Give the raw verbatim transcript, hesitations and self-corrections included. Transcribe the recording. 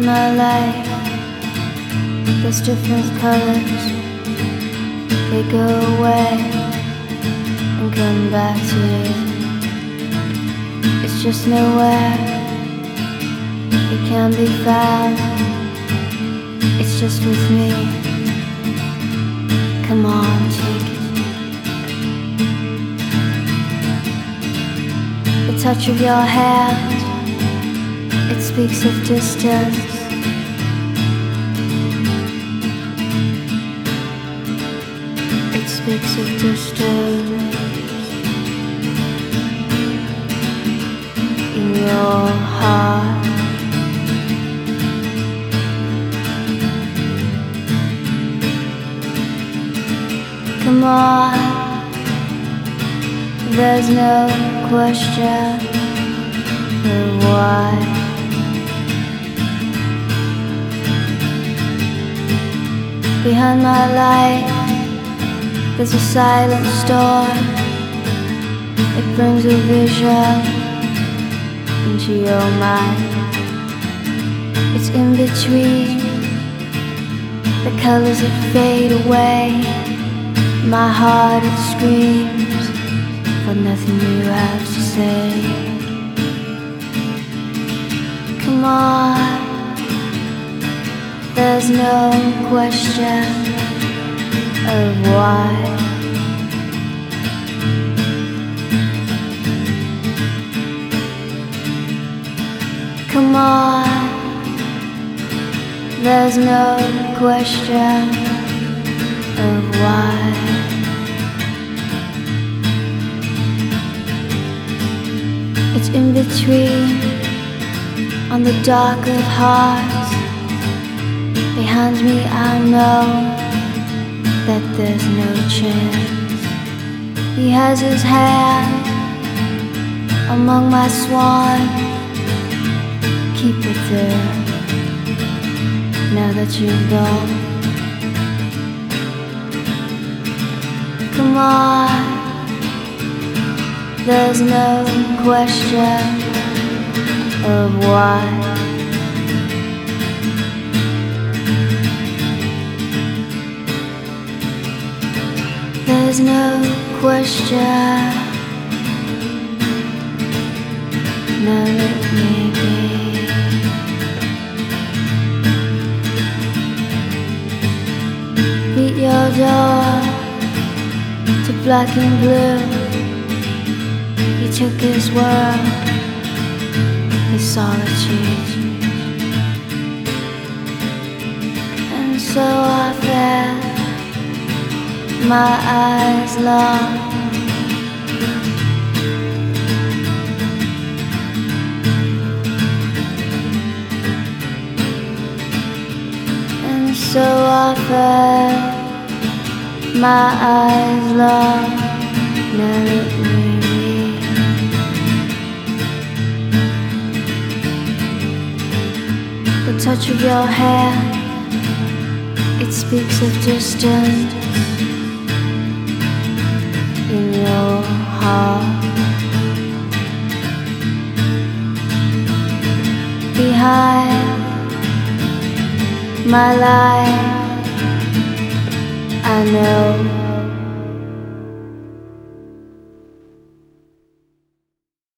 my life, there's different colors. They go away and come back to you. It's just nowhere, it can't be found. It's just with me. Come on, take it. The touch of your hand, it speaks of distance. It speaks of distance in your heart. Come on, there's no question of why. Behind my light, there's a silent storm. It brings a vision into your mind. It's in between the colors that fade away. My heart, it screams, but nothing you have to say. Come on, there's no question of why. Come on, there's no question of why. It's in between, on the dark of hearts. Behind me I know that there's no chance. He has his hand among my swan. Keep it there, now that you've gone. Come on, there's no question of why. There's no question, now let me be. Beat your door to black and blue. He took his world, his solitude, and so I fed my eyes long. And so I fed my eyes long. Now let me read. The touch of your hand, it speaks of distance in your heart. Behind my life, I know